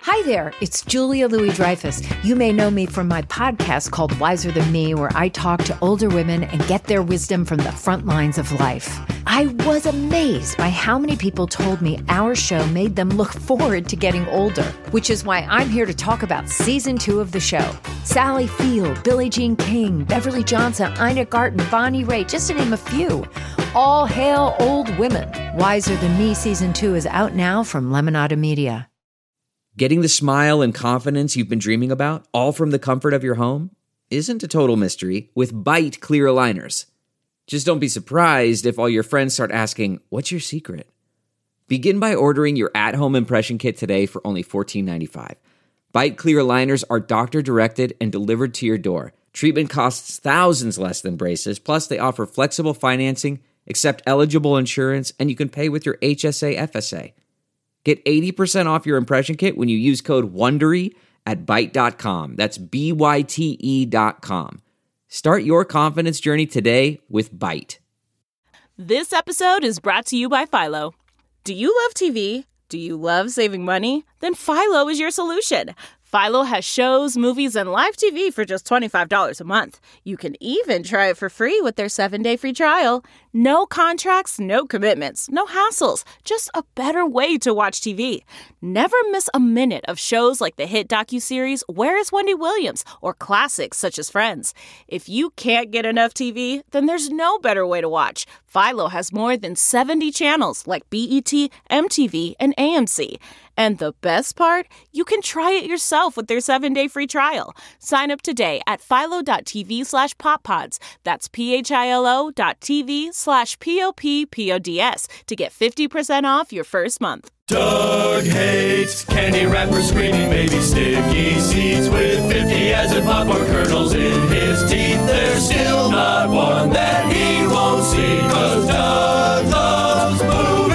Hi there, it's Julia Louis-Dreyfus. You may know me from my podcast called Wiser Than Me, where I talk to older women and get their wisdom from the front lines of life. I was amazed by how many people told me our show made them look forward to getting older, which is why I'm here to talk about season 2 of the show. Sally Field, Billie Jean King, Beverly Johnson, Ina Garten, Bonnie Raitt, just to name a few. All hail old women. Wiser Than Me season 2 is out now from Lemonada Media. Getting the smile and confidence you've been dreaming about, all from the comfort of your home, isn't a total mystery with Byte clear aligners. Just don't be surprised if all your friends start asking, "What's your secret?" Begin by ordering your at-home impression kit today for only $14.95. Byte clear aligners are doctor-directed and delivered to your door. Treatment costs thousands less than braces, plus they offer flexible financing, accept eligible insurance, and you can pay with your HSA FSA. Get 80% off your impression kit when you use code WONDERY at Byte.com. That's BYTE.com. Start your confidence journey today with Byte. This episode is brought to you by Philo. Do you love TV? Do you love saving money? Then Philo is your solution. Philo has shows, movies, and live TV for just $25 a month. You can even try it for free with their 7-day free trial. No contracts, no commitments, no hassles. Just a better way to watch TV. Never miss a minute of shows like the hit docuseries Where is Wendy Williams? Or classics such as Friends. If you can't get enough TV, then there's no better way to watch. Philo has more than 70 channels like BET, MTV, and AMC. And the best part? You can try it yourself with their 7-day free trial. Sign up today at philo.tv/poppods. That's philo.tv/POPPODS to get 50% off your first month. Doug hates candy wrappers, screaming baby sticky seeds with 50 as in popcorn kernels in his teeth. There's still not one that he won't see, 'cause Doug loves movies.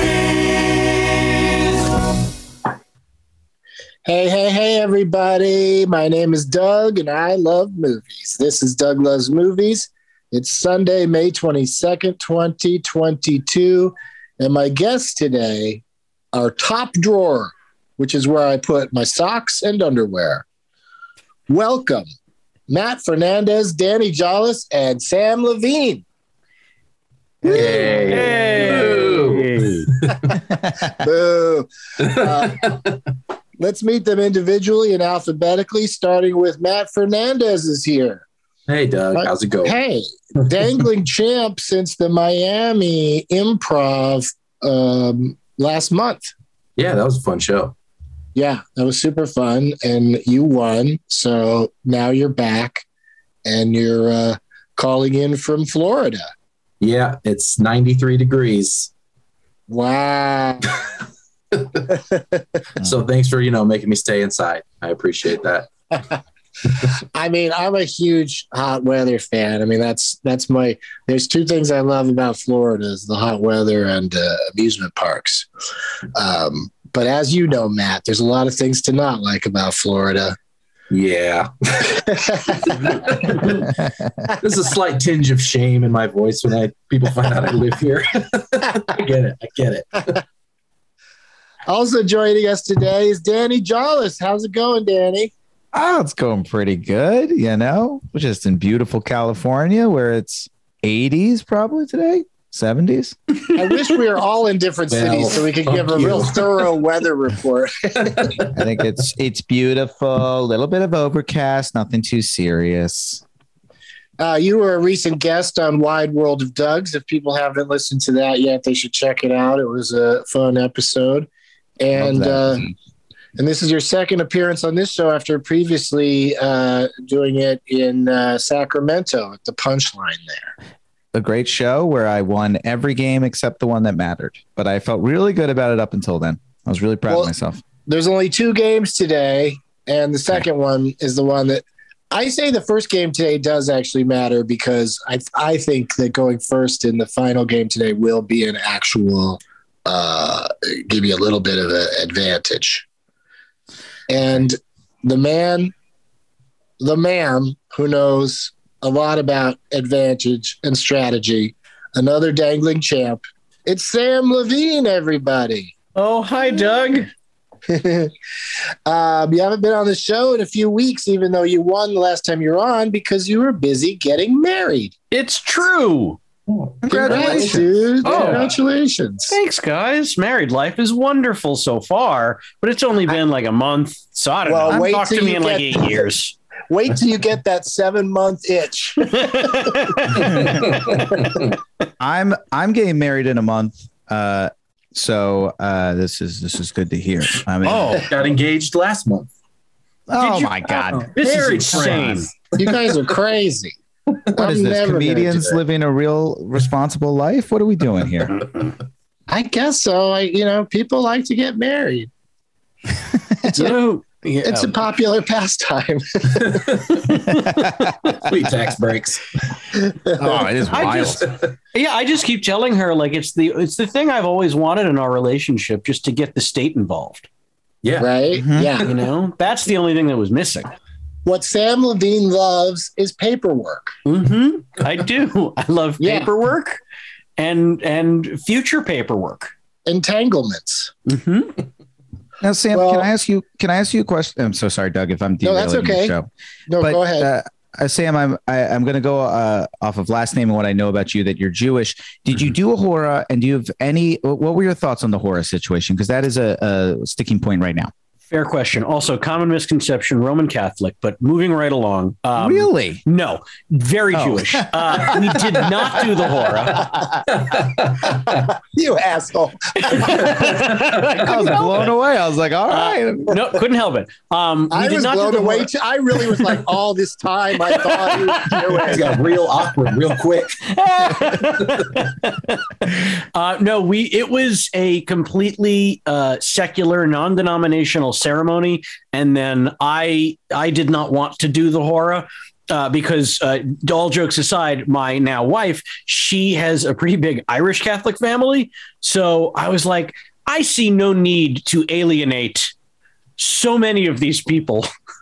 Hey, everybody. My name is Doug, and I love movies. This is Doug Loves Movies. It's Sunday, May 22nd, 2022, and my guests today are Top Drawer, which is where I put my socks and underwear. Welcome, Matt Fernandez, Danny Jollis, and Sam Levine. Hey. Boo. Let's meet them individually and alphabetically, starting with Matt Fernandez is here. Hey, Doug. How's it going? Hey, dangling champ since the Miami Improv last month. Yeah, that was a fun show. Yeah, that was super fun, and you won. So now you're back, and you're calling in from Florida. Yeah, it's 93 degrees. Wow. So thanks for, making me stay inside. I appreciate that. I mean, I'm a huge hot weather fan. I mean, that's there's two things I love about Florida is the hot weather and amusement parks. But as you know, Matt, there's a lot of things to not like about Florida. Yeah. There's a slight tinge of shame in my voice when people find out I live here. I get it. Also joining us today is Danny Jollis. How's it going, Danny? Oh, it's going pretty good. We're just in beautiful California where it's 80s probably today, 70s. I wish we were all in different cities so we could give a real thorough weather report. I think it's beautiful, a little bit of overcast, nothing too serious. You were a recent guest on Wide World of Doug's. If people haven't listened to that yet, they should check it out. It was a fun episode. And this is your second appearance on this show after previously doing it in Sacramento at the Punchline there. A great show where I won every game except the one that mattered. But I felt really good about it up until then. I was really proud of myself. There's only 2 games today, and the second one is the one that I say the first game today does actually matter because I think that going first in the final game today will be an actual give you a little bit of an advantage. And the man who knows a lot about advantage and strategy, another dangling champ, it's Sam Levine, everybody. Oh, hi, Doug. You haven't been on the show in a few weeks, even though you won the last time you were on because you were busy getting married. It's true. Congratulations, dude. Oh. Congratulations. Thanks, guys. Married life is wonderful so far, but it's only been like a month. So I don't know. wait Talk till to me you in like get- 8 years. Wait till you get that 7-month itch. I'm getting married in a month. So this is good to hear. I mean, Got engaged last month. oh you- my God. This Very is insane. You guys are crazy. What is this? Comedians living a real responsible life? What are we doing here? I guess so. People like to get married. So, yeah. It's a popular pastime. Sweet tax breaks. Oh, it is wild. I just keep telling her like it's the thing I've always wanted in our relationship, just to get the state involved. Yeah. Right? Mhm. Yeah. That's the only thing that was missing. What Sam Levine loves is paperwork. I do. I love Yeah. paperwork and future paperwork. Entanglements. Now, Sam, Well- can I ask you a question? I'm so sorry, Doug, if I'm No, derailing that's your okay. show. No, But, go ahead. Sam, I'm going to go off of last name and what I know about you, that you're Jewish. Did you do a hora, and do you have any? What were your thoughts on the hora situation? Because that is a sticking point right now. Fair question. Also, common misconception, Roman Catholic, but moving right along. Really? No, very Oh. Jewish. We did not do the hora. You asshole. I was blown away. I was like, all right. No, couldn't help it. We I did was not do blown the away hora. too. I really was like, all this time I thought he was It's Jewish. got real awkward real quick. No, it was a completely secular, non-denominational ceremony, and then I did not want to do the hora because all jokes aside, my now wife, she has a pretty big Irish Catholic family, so I was like, I see no need to alienate so many of these people.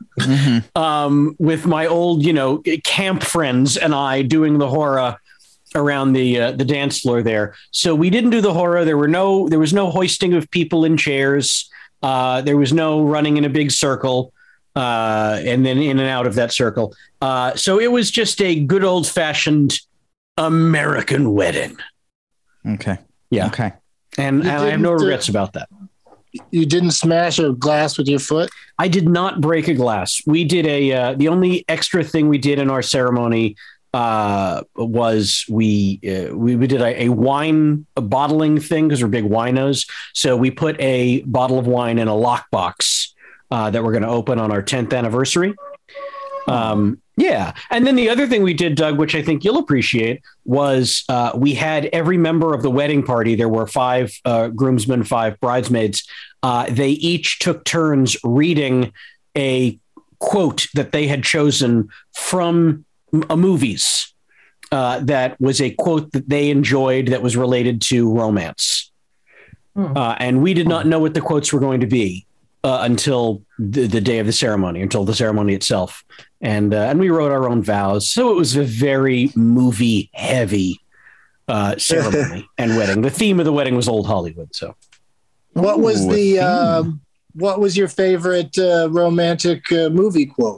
With my old, camp friends and I doing the hora around the dance floor there. So we didn't do the hora. There was no hoisting of people in chairs. There was no running in a big circle and then in and out of that circle. So it was just a good old fashioned American wedding. Okay. Yeah. Okay. And You I have no didn't, regrets about that. You didn't smash a glass with your foot? I did not break a glass. We did the only extra thing we did in our ceremony was we did a wine bottling thing because we're big winos. So we put a bottle of wine in a lockbox that we're going to open on our 10th anniversary. Yeah. And then the other thing we did, Doug, which I think you'll appreciate, was we had every member of the wedding party. There were 5 groomsmen, 5 bridesmaids. They each took turns reading a quote that they had chosen from movies that was a quote that they enjoyed that was related to romance. And we did not know what the quotes were going to be until the day of the ceremony, until the ceremony itself. And we wrote our own vows. So it was a very movie heavy ceremony and wedding. The theme of the wedding was old Hollywood. So What was Ooh, the what was your favorite romantic movie quote?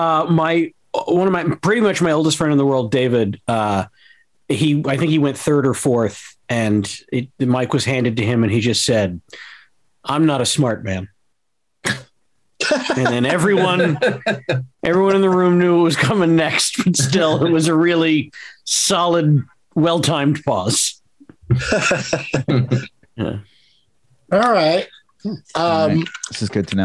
pretty much my oldest friend in the world, David, I think he went 3rd or 4th, and the mic was handed to him and he just said, "I'm not a smart man." And then everyone in the room knew it was coming next, but still it was a really solid, well-timed pause. Yeah. All right. All right. This is good to know.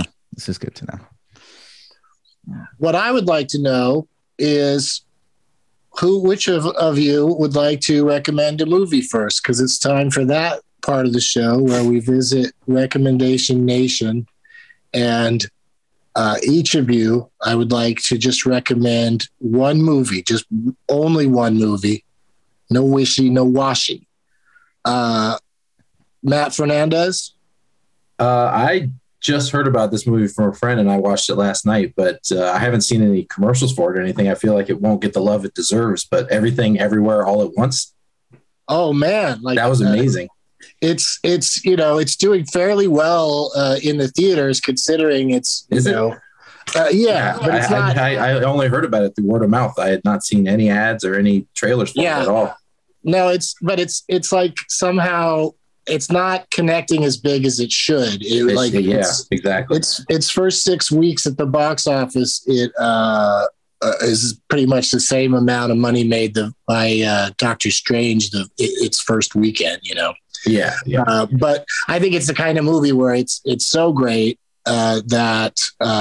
What I would like to know is which of you would like to recommend a movie first? Because it's time for that part of the show where we visit Recommendation Nation. And each of you, I would like to just recommend one movie, just only one movie. No wishy, no washy. Matt Fernandez? I just heard about this movie from a friend and I watched it last night, but I haven't seen any commercials for it or anything. I feel like it won't get the love it deserves, but Everything Everywhere All at Once. Oh, man. That was amazing. it's it's doing fairly well in the theaters considering it's Is it? yeah, but it's not. I only heard about it through word of mouth. I had not seen any ads or any trailers for it at all. No, it's like somehow it's not connecting as big as it should. Exactly. Its first 6 weeks at the box office, it is pretty much the same amount of money made by Doctor Strange its first weekend. Yeah. But I think it's the kind of movie where it's so great that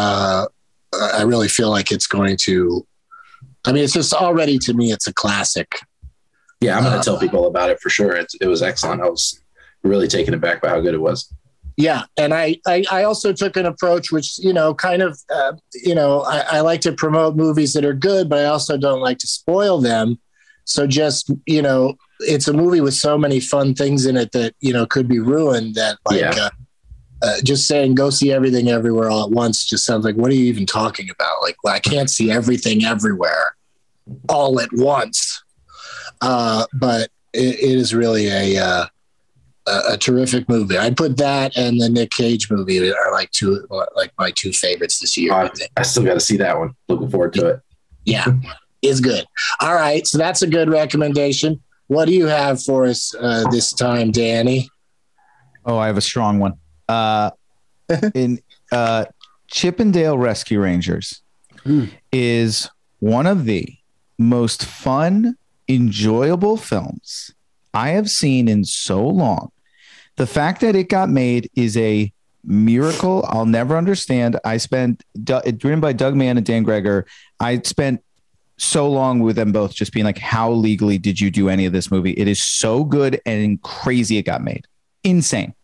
I really feel like it's going to. I mean, it's just already, to me, it's a classic. Yeah, I'm going to tell people about it for sure. It was excellent. I was really taken aback by how good it was. Yeah, and I also took an approach which, kind of, I like to promote movies that are good, but I also don't like to spoil them. So just, it's a movie with so many fun things in it that, could be ruined that just saying go see Everything Everywhere All at Once just sounds like, what are you even talking about? Like, well, I can't see everything everywhere all at once. But it is really a terrific movie. I'd put that and the Nick Cage movie are like my two favorites this year. I still got to see that one. Looking forward to it. Yeah, it's good. All right, so that's a good recommendation. What do you have for us this time, Danny? Oh, I have a strong one. In Chippendale Rescue Rangers is one of the most fun, enjoyable films I have seen in so long. The fact that it got made is a miracle I'll never understand. It's written by Doug Mann and Dan Greger. I spent so long with them both just being like, how legally did you do any of this movie? It is so good and crazy it got made. Insane.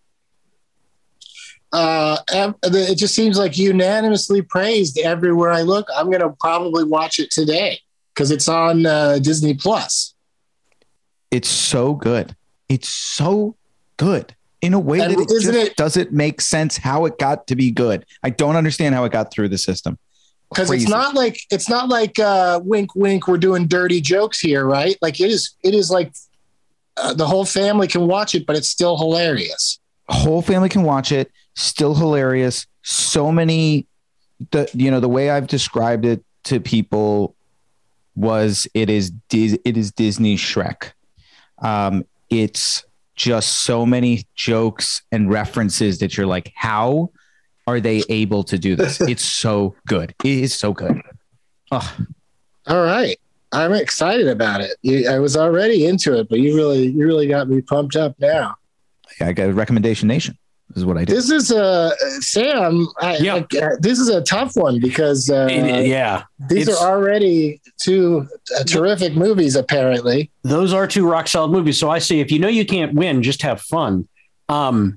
It just seems like unanimously praised everywhere I look. I'm going to probably watch it today because it's on Disney Plus. It's so good. It's so good in a way that it doesn't make sense how it got to be good. I don't understand how it got through the system. Because it's not like wink, wink. We're doing dirty jokes here, right? Like it is like the whole family can watch it, but it's still hilarious. Whole family can watch it. Still hilarious. So many, the way I've described it to people was it is Disney Shrek. It's just so many jokes and references that you're like, how are they able to do this? It's so good. It is so good. Oh. All right. I'm excited about it. I was already into it, but you really got me pumped up now. I got a recommendation nation. This is what I did. This is Sam. This is a tough one because these are already two terrific movies. Apparently, those are two rock solid movies. So I say, if you can't win, just have fun. I'll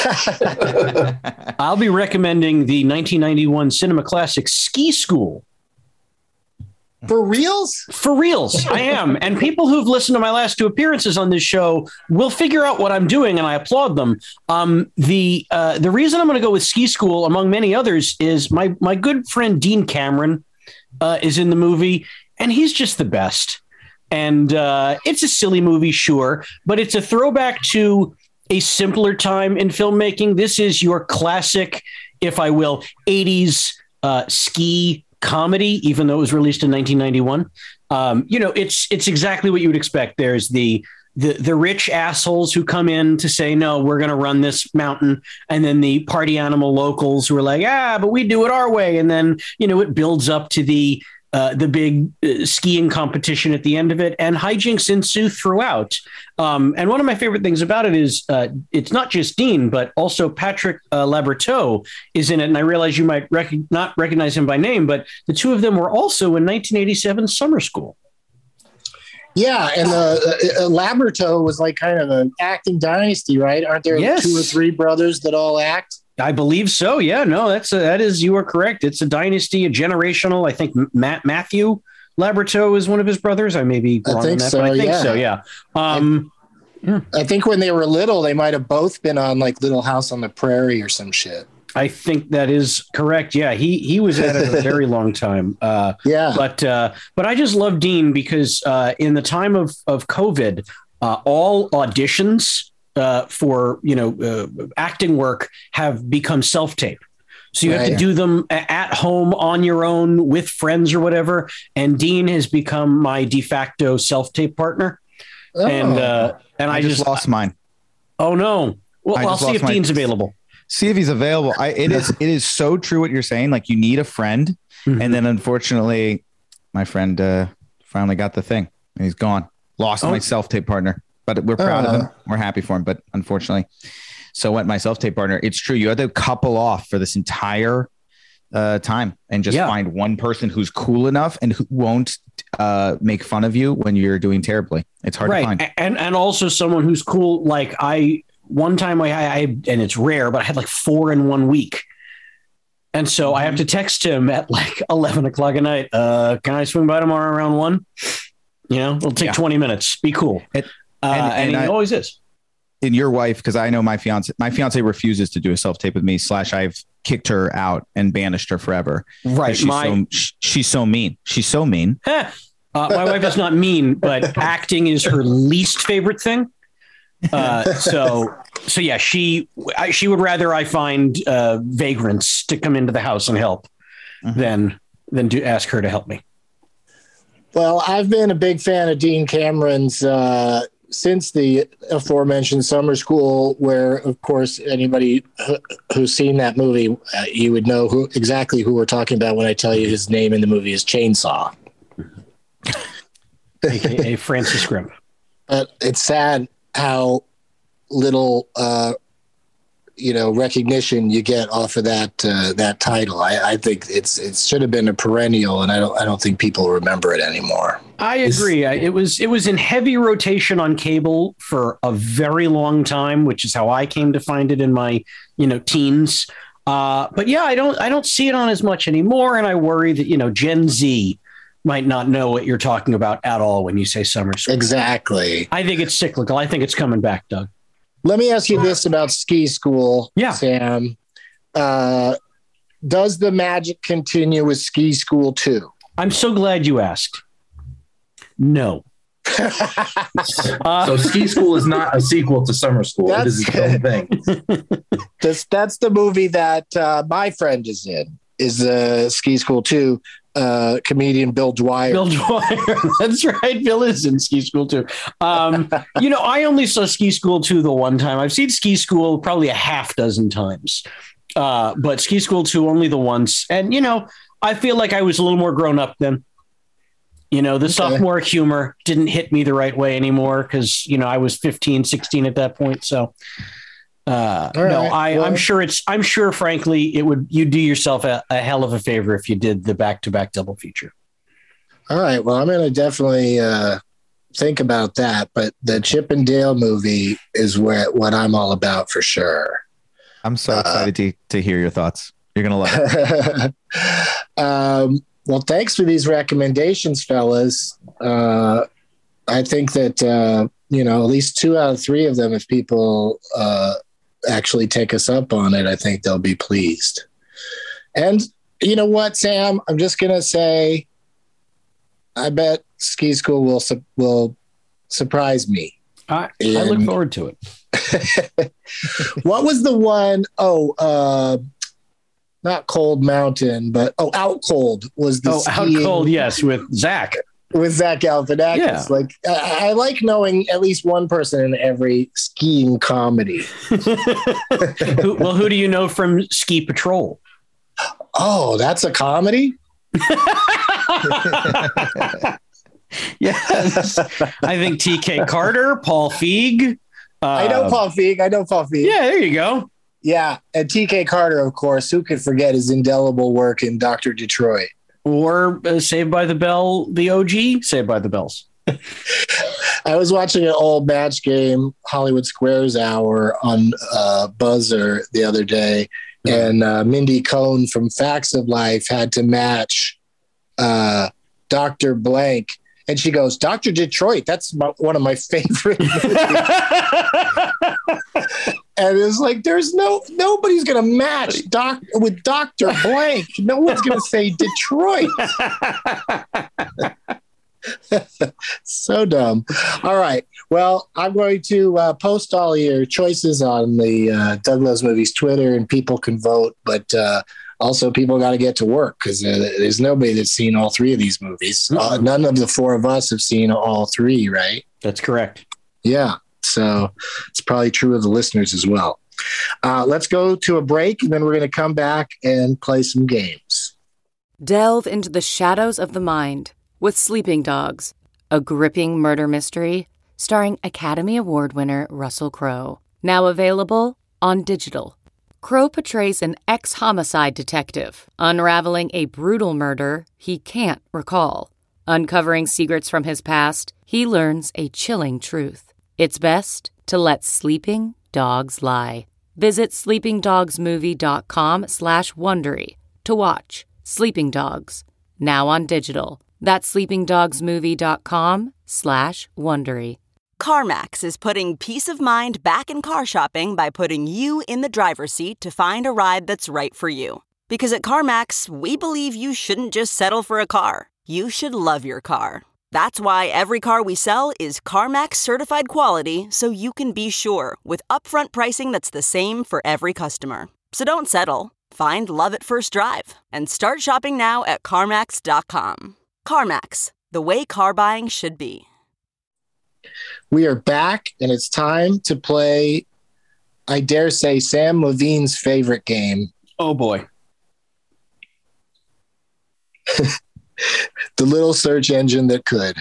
be recommending the 1991 cinema classic Ski School. For reals? For reals, I am. And people who've listened to my last two appearances on this show will figure out what I'm doing, and I applaud them. The reason I'm going to go with Ski School, among many others, is my good friend Dean Cameron is in the movie, and he's just the best. And it's a silly movie, sure, but it's a throwback to a simpler time in filmmaking. This is your classic, if I will, 80s ski comedy, even though it was released in 1991. It's exactly what you would expect. There's the rich assholes who come in to say, no, we're going to run this mountain. And then the party animal locals who are like, but we do it our way. And then, it builds up to the big skiing competition at the end of it, and hijinks ensue throughout. And one of my favorite things about it is it's not just Dean, but also Patrick Laberteau is in it. And I realize you might not recognize him by name, but the two of them were also in 1987 Summer School. Yeah, and Laberteau was like kind of an acting dynasty, right? Aren't there two or three brothers that all act? I believe so. Yeah, no, that is, you are correct. It's a dynasty, a generational. I think Matthew Laberteau is one of his brothers. I may be wrong on that, but I think so. Yeah. I think when they were little, they might have both been on like Little House on the Prairie or some shit. I think that is correct. Yeah, he was at it a very long time. But I just love Dean because in the time of COVID, all auditions for acting work have become self-tape. So you have to do them at home on your own with friends or whatever. And Dean has become my de facto self-tape partner. Oh. And I just lost mine. Oh no. Well, I'll see if Dean's available. See if he's available. It is so true what you're saying. Like, you need a friend. Mm-hmm. And then unfortunately, my friend finally got the thing and he's gone. Lost my self-tape partner, but we're proud of him. We're happy for him, but unfortunately, so went my self-tape partner. It's true. You had to couple off for this entire time and just find one person who's cool enough and who won't make fun of you when you're doing terribly. It's hard to find. And also someone who's cool. Like one time I and it's rare, but I had like 4 in 1 week. And so I have to text him at like 11 o'clock at night. Can I swing by tomorrow around 1? It'll take 20 minutes. Be cool. And he always is. And your wife, because I know my fiance refuses to do a self-tape with me, / I've kicked her out and banished her forever. Right. She's so mean. She's so mean. My wife is not mean, but acting is her least favorite thing. So yeah, she would rather I find vagrants to come into the house and help than to ask her to help me. Well, I've been a big fan of Dean Cameron's since the aforementioned Summer School, where, of course, anybody who's seen that movie, you would know exactly who we're talking about when I tell you his name in the movie is Chainsaw. AKA Francis Grimp. But it's sad how little recognition you get off of that title. I think it should have been a perennial, and I don't think people remember it anymore. I agree. It was in heavy rotation on cable for a very long time, which is how I came to find it in my teens. But yeah, I don't see it on as much anymore, and I worry that Gen Z might not know what you're talking about at all when you say Summer School. Exactly. I think it's cyclical. I think it's coming back, Doug. Let me ask you this about Ski School, Sam. Does the magic continue with Ski School 2? I'm so glad you asked. No. So Ski School is not a sequel to Summer School. It is its own thing. That's the movie that my friend is in, is Ski School 2. Comedian Bill Dwyer. That's right. Bill is in Ski School 2. I only saw Ski School 2 the one time. I've seen Ski School probably a half dozen times, but Ski School 2 only the once. And, I feel like I was a little more grown up then. The sophomore humor didn't hit me the right way anymore because, I was 15, 16 at that point. So I'm sure, frankly, you'd do yourself a hell of a favor if you did the back-to-back double feature. All right. Well, I'm going to definitely think about that, but the Chip and Dale movie is what I'm all about for sure. I'm so excited to hear your thoughts. You're going to love it. Well, thanks for these recommendations, fellas. I think that, at least 2 out of 3 of them, if people actually take us up on it, I think they'll be pleased. And you know what, Sam? I'm just going to say, I bet Ski School will surprise me. I look forward to it. What was the one? Not Cold Mountain, but Out Cold was the skiing. Out Cold, yes, with Zach. With Zach Galifianakis. Yeah. Like, I like knowing at least one person in every skiing comedy. Who do you know from Ski Patrol? Oh, that's a comedy? Yes. I think TK Carter, Paul Feig. I know Paul Feig. Yeah, there you go. Yeah, and TK Carter, of course. Who could forget his indelible work in Dr. Detroit? Or Saved by the Bell, the OG Saved by the Bells. I was watching an old Match Game, Hollywood Squares Hour on Buzzer the other day, and Mindy Cohn from Facts of Life had to match Dr. Blank. And she goes, Dr. Detroit, that's one of my favorite movies. And it's like, nobody's going to match with Dr. Blank. No one's going to say Detroit. So dumb. All right. Well, I'm going to post all your choices on the Doug Loves Movies Twitter, and people can vote. But also, people got to get to work because there's nobody that's seen all three of these movies. None of the four of us have seen all three, right? That's correct. Yeah. So it's probably true of the listeners as well. Let's go to a break, and then we're going to come back and play some games. Delve into the shadows of the mind with Sleeping Dogs, a gripping murder mystery starring Academy Award winner Russell Crowe. Now available on digital. Crowe portrays an ex-homicide detective unraveling a brutal murder he can't recall. Uncovering secrets from his past, he learns a chilling truth. It's best to let sleeping dogs lie. Visit sleepingdogsmovie.com/Wondery to watch Sleeping Dogs, now on digital. That's sleepingdogsmovie.com/Wondery. CarMax is putting peace of mind back in car shopping by putting you in the driver's seat to find a ride that's right for you. Because at CarMax, we believe you shouldn't just settle for a car. You should love your car. That's why every car we sell is CarMax certified quality, so you can be sure with upfront pricing that's the same for every customer. So don't settle. Find love at first drive and start shopping now at CarMax.com. CarMax, the way car buying should be. We are back, and it's time to play, I dare say, Sam Levine's favorite game. Oh, boy. The little search engine that could.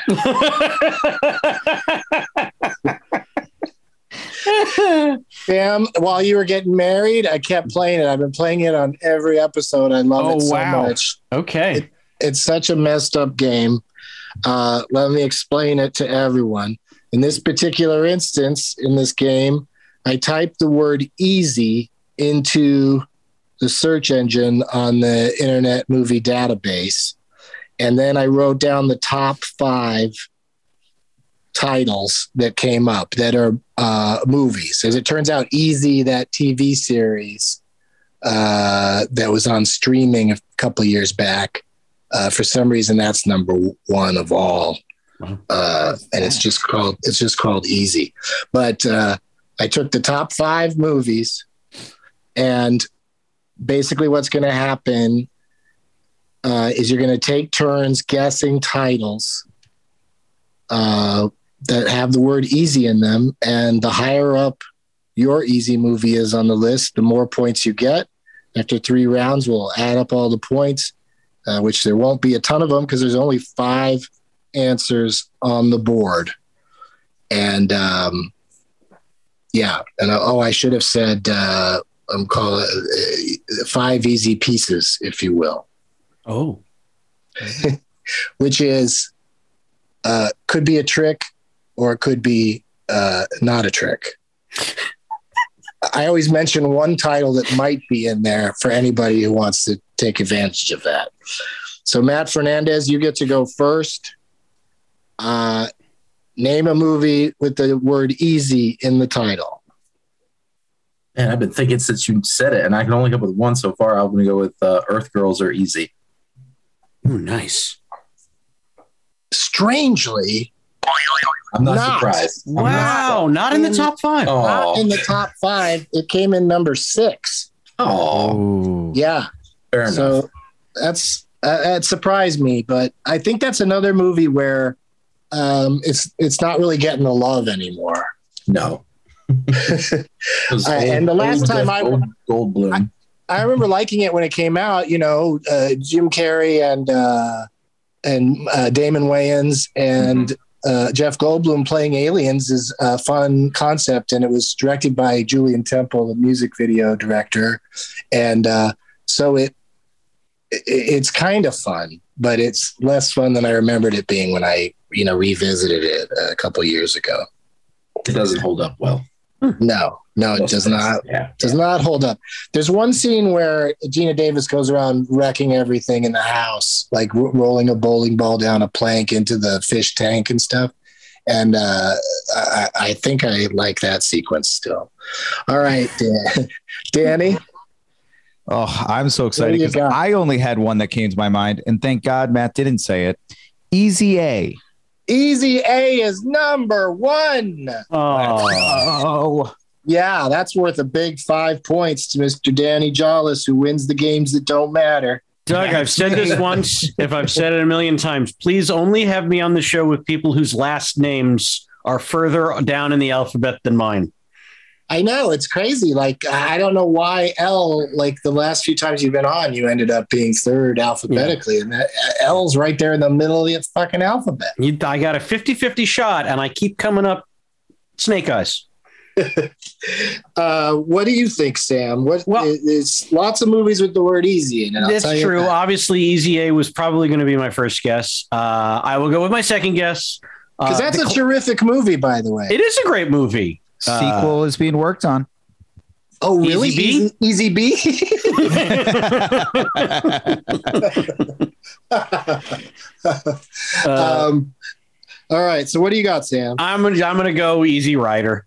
Sam, while you were getting married, I kept playing it. I've been playing it on every episode. I love it so much. Okay. It's such a messed up game. Let me explain it to everyone. In this particular instance, in this game, I typed the word easy into the search engine on the Internet Movie Database. And then I wrote down the top 5 titles that came up that are movies. As it turns out, Easy, that TV series that was on streaming a couple of years back, for some reason, that's number 1 of all. And it's just called Easy. But I took the top 5 movies, and basically what's going to happen is you're going to take turns guessing titles that have the word easy in them. And the higher up your easy movie is on the list, the more points you get. After 3 rounds, we'll add up all the points, which there won't be a ton of them because there's only 5 answers on the board. And I should have said I'm calling it 5 easy pieces, if you will. Oh, which is could be a trick or it could be not a trick. I always mention one title that might be in there for anybody who wants to take advantage of that. So Matt Fernandez, you get to go first. Name a movie with the word easy in the title. Man, I've been thinking since you said it, and I can only come up with one so far. I'm going to go with Earth Girls Are Easy. Ooh, nice. Strangely, I'm not surprised. Wow, not in the top 5. Oh. Not in the top 5. It came in number 6. Oh, yeah. Fair enough. So that surprised me, but I think that's another movie where it's not really getting the love anymore. No. And the last time Goldblum. I remember liking it when it came out. Jim Carrey and Damon Wayans and Jeff Goldblum playing aliens is a fun concept, and it was directed by Julian Temple, the music video director, and so it's kind of fun, but it's less fun than I remembered it being when I revisited it a couple of years ago. It doesn't hold up well. No, it does not. Yeah. Does not hold up. There's one scene where Gina Davis goes around wrecking everything in the house, like rolling a bowling ball down a plank into the fish tank and stuff. And I think I like that sequence still. All right, Danny. Oh, I'm so excited because I only had one that came to my mind, and thank God Matt didn't say it. Easy A. Easy A is number 1. Oh. Yeah, that's worth a big 5 points to Mr. Danny Jollis, who wins the games that don't matter. Doug, I've said this once. If I've said it a million times, please only have me on the show with people whose last names are further down in the alphabet than mine. I know, it's crazy. Like, I don't know why L, like the last few times you've been on, you ended up being third alphabetically. And that L's right there in the middle of the fucking alphabet. I got a 50-50 shot, and I keep coming up snake eyes. What do you think, Sam? There's lots of movies with the word easy in it. That's true. Obviously, Easy A was probably going to be my first guess. I will go with my second guess. Because that's a terrific movie, by the way. It is a great movie. Sequel is being worked on. Oh, really? Easy B? All right. So what do you got, Sam? I'm gonna go Easy Rider.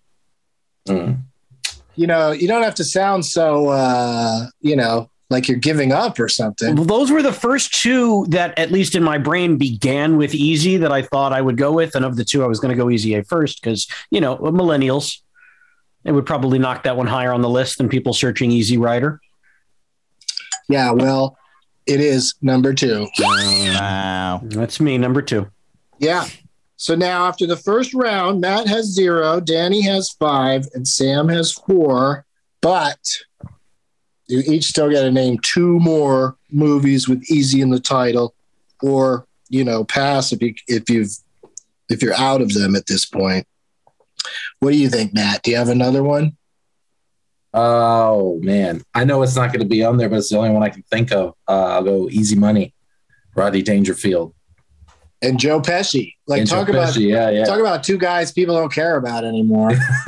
You know, you don't have to sound so, like you're giving up or something. Well, those were the first two that, at least in my brain, began with Easy that I thought I would go with. And of the two, I was going to go Easy A first because, millennials, they would probably knock that one higher on the list than people searching Easy Rider. Yeah, well, it is number 2. Wow. That's me, number 2. Yeah. So now after the first round, Matt has 0, Danny has 5, and Sam has 4. But you each still got to name 2 more movies with Easy in the title, or pass if you're out of them at this point. What do you think, Matt? Do you have another one? Oh man, I know it's not going to be on there, but it's the only one I can think of. I'll go Easy Money, Rodney Dangerfield. And Joe Pesci. Talk about 2 guys people don't care about anymore.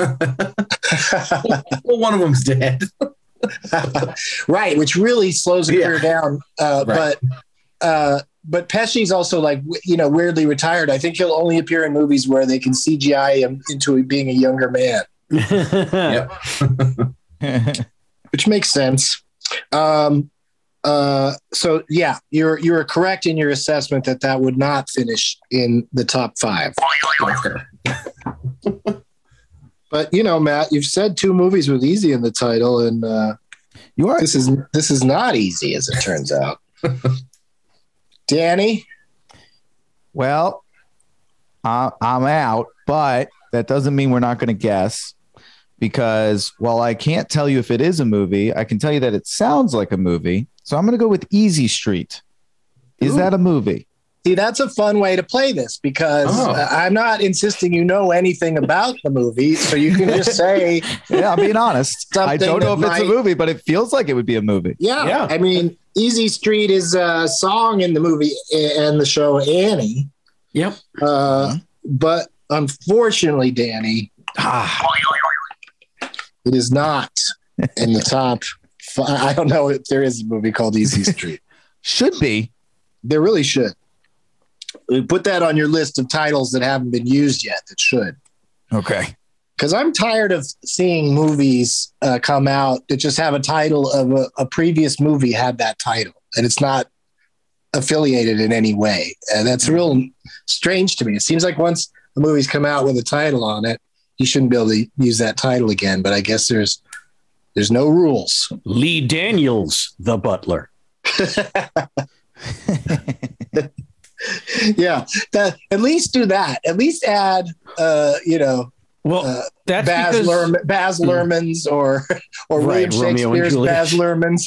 Well, one of them's dead. Right, which really slows a career down. Right. But Pesci's also weirdly retired. I think he'll only appear in movies where they can CGI him into being a younger man. Which makes sense. So yeah, you're correct in your assessment that would not finish in the top 5. But Matt, you've said 2 movies with Easy in the title, and you are. This is not easy, as it turns out. Danny? Well, I'm out, but that doesn't mean we're not going to guess, because while I can't tell you if it is a movie, I can tell you that it sounds like a movie. So I'm going to go with Easy Street. Is that a movie? See, that's a fun way to play this, because I'm not insisting you know anything about the movie, so you can just say... Yeah, I'm being honest. I don't know if it's a movie, but it feels like it would be a movie. Yeah. I mean, Easy Street is a song in the movie and the show Annie. Yep. But unfortunately, Danny, it is not in the top 5. I don't know if there is a movie called Easy Street. Should be. There really should. We put that on your list of titles that haven't been used yet that should. Okay. Because I'm tired of seeing movies come out that just have a title of a previous movie had that title, and it's not affiliated in any way. And that's real strange to me. It seems like once a movie's come out with a title on it, you shouldn't be able to use that title again. But I guess there's no rules. Lee Daniels, The Butler. Yeah, at least do that. At least add, that's Baz Luhrmann's or William Shakespeare's Baz Luhrmann's.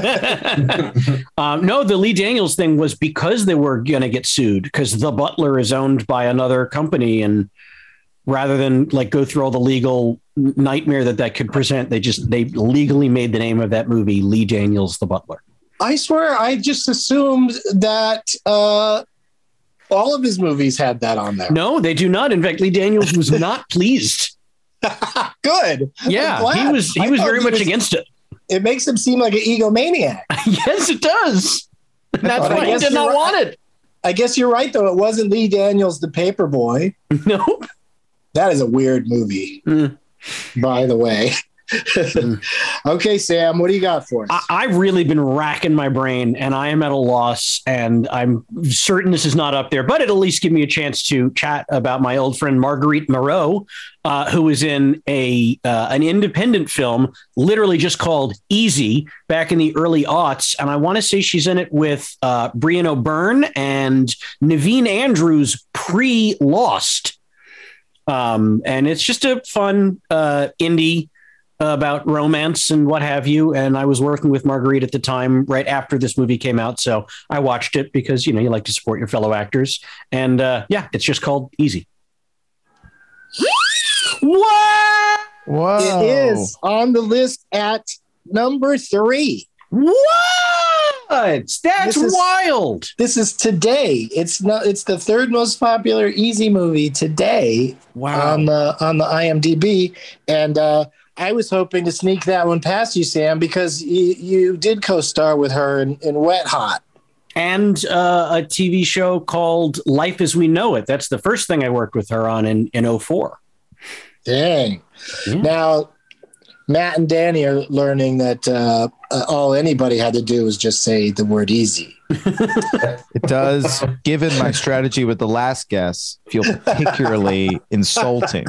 No, the Lee Daniels thing was because they were going to get sued, because The Butler is owned by another company, and rather than go through all the legal nightmare that could present, they legally made the name of that movie Lee Daniels, The Butler. I swear, I just assumed that all of his movies had that on there. No, they do not. In fact, Lee Daniels was not pleased. Good. Yeah, he was very much against it. It makes him seem like an egomaniac. Yes, it does. That's why he did not want it. I guess you're right, though. It wasn't Lee Daniels, The Paperboy. No. That is a weird movie, by the way. Okay, Sam, what do you got for us? I've really been racking my brain, and I am at a loss, and I'm certain this is not up there, but it'll at least give me a chance to chat about my old friend Marguerite Moreau, who was in an independent film literally just called Easy back in the early aughts. And I want to say she's in it with Brian O'Byrne and Naveen Andrews pre-Lost. And it's just a fun indie about romance and what have you. And I was working with Marguerite at the time, right after this movie came out. So I watched it because, you know, you like to support your fellow actors. And it's just called Easy. What? Whoa. It is on the list at number 3. What? That's wild. This is today. It's the third most popular Easy movie today. Wow. On the IMDb. And I was hoping to sneak that one past you, Sam, because you did co-star with her in Wet Hot. And a TV show called Life as We Know It. That's the first thing I worked with her on in 2004. Dang. Yeah. Now, Matt and Danny are learning that all anybody had to do was just say the word easy. It does, given my strategy with the last guest, feel particularly insulting.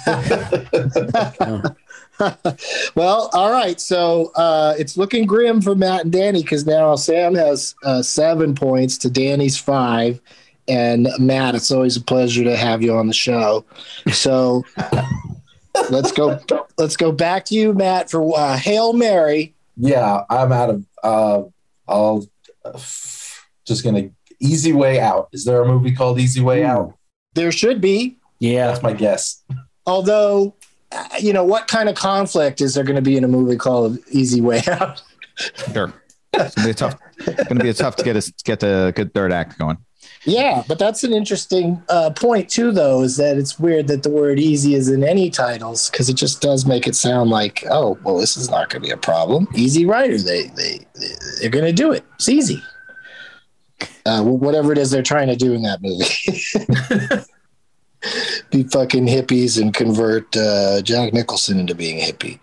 Well, all right. So it's looking grim for Matt and Danny because now Sam has 7 points to Danny's 5. And Matt, it's always a pleasure to have you on the show. So let's go back to you, Matt, for Hail Mary. Yeah, I'm out of. I'll just gonna Easy Way Out. Is there a movie called Easy Way Out? There should be. Yeah, that's my guess. Although, what kind of conflict is there going to be in a movie called Easy Way Out? Sure, it's gonna be tough to get a good third act going. Yeah, but that's an interesting point too, though, is that it's weird that the word easy is in any titles because it just does make it sound like, oh, well, this is not going to be a problem. Easy Rider, they're going to do it. It's easy. Whatever it is they're trying to do in that movie. Be fucking hippies and convert Jack Nicholson into being a hippie.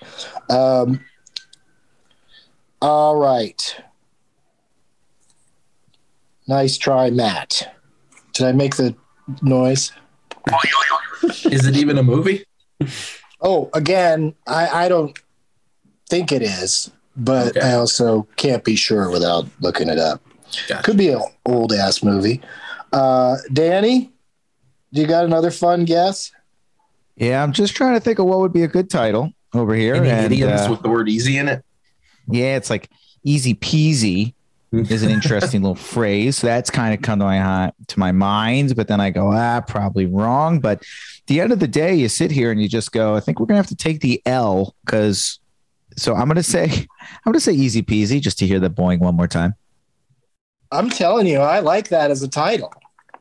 All right. Nice try, Matt. Did I make the noise? Is it even a movie? Oh, again, I don't think it is, but okay. I also can't be sure without looking it up. Gotcha. Could be an old-ass movie. Danny, do you got another fun guess? Yeah, I'm just trying to think of what would be a good title over here. Any idioms with the word easy in it? Yeah, it's like easy peasy. Is an interesting little phrase. That's kind of come to my mind, but then I go, probably wrong. But at the end of the day, you sit here and you just go, I think we're gonna have to take the L so I'm gonna say easy peasy just to hear the boing one more time. I'm telling you, I like that as a title.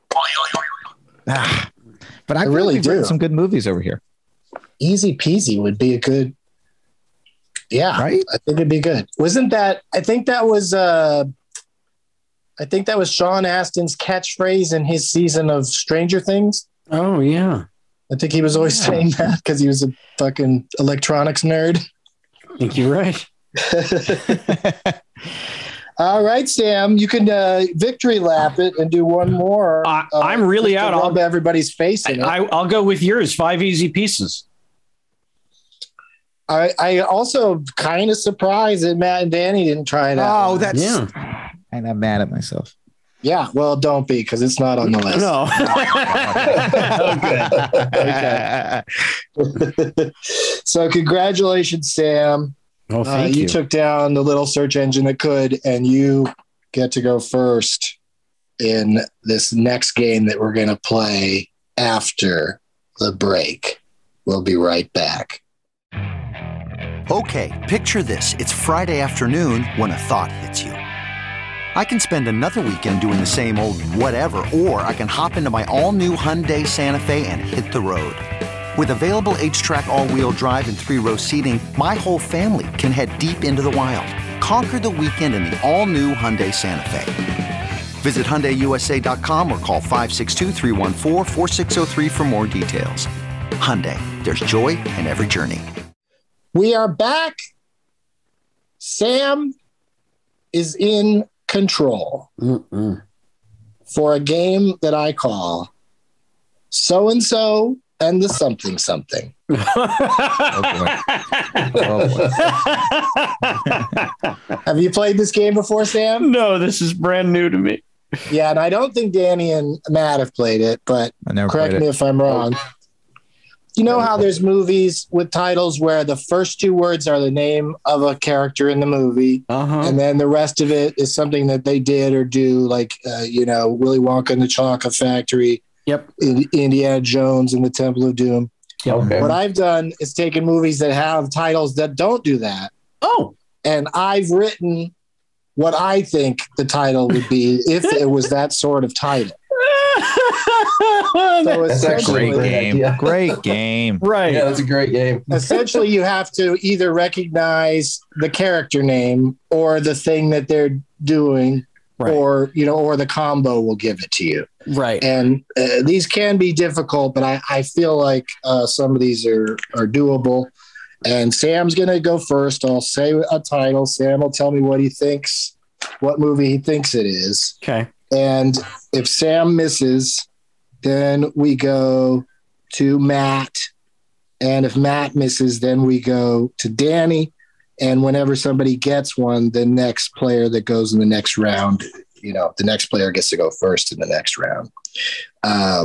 But I really do some good movies over here. Easy peasy would be a good. Yeah, right. I think it'd be good. Wasn't that? I think that was Sean Astin's catchphrase in his season of Stranger Things. Oh yeah, I think he was always saying that because he was a fucking electronics nerd. I think you're right. All right, Sam, you can victory lap it and do one more. I'm really out. I'll everybody's face in it. I'll go with yours. 5 easy pieces. I also kind of surprised that Matt and Danny didn't try it out. Oh, and I'm mad at myself. Yeah, well, don't be because it's not on the list. No. Okay. So congratulations, Sam. Oh, thank you. You took down the little search engine that could, and you get to go first in this next game that we're going to play after the break. We'll be right back. Okay, picture this. It's Friday afternoon when a thought hits you. I can spend another weekend doing the same old whatever, or I can hop into my all-new Hyundai Santa Fe and hit the road. With available H-Track all-wheel drive and 3-row seating, my whole family can head deep into the wild. Conquer the weekend in the all-new Hyundai Santa Fe. Visit HyundaiUSA.com or call 562-314-4603 for more details. Hyundai, there's joy in every journey. We are back. Sam is in control for a game that I call So-and-So and the Something Something. Have you played this game before, Sam? No, this is brand new to me. Yeah, and I don't think Danny and Matt have played it, but correct me if I'm wrong. You know how there's movies with titles where the first two words are the name of a character in the movie, and then the rest of it is something that they did or do, like, Willy Wonka and the Chocolate Factory, Indiana Jones and the Temple of Doom. Okay. What I've done is taken movies that have titles that don't do that. And I've written what I think the title would be if it was that sort of title. So That's actually a great game. Great game. Right. Yeah, that's a great game. Essentially, you have to either recognize the character name or the thing that they're doing, or the combo will give it to you. Right. And these can be difficult, but I feel like some of these are doable. And Sam's going to go first. I'll say a title. Sam will tell me what movie he thinks it is. Okay. And if Sam misses, then we go to Matt. And if Matt misses, then we go to Danny. And whenever somebody gets one, the next player that goes in the next round, the next player gets to go first in the next round. I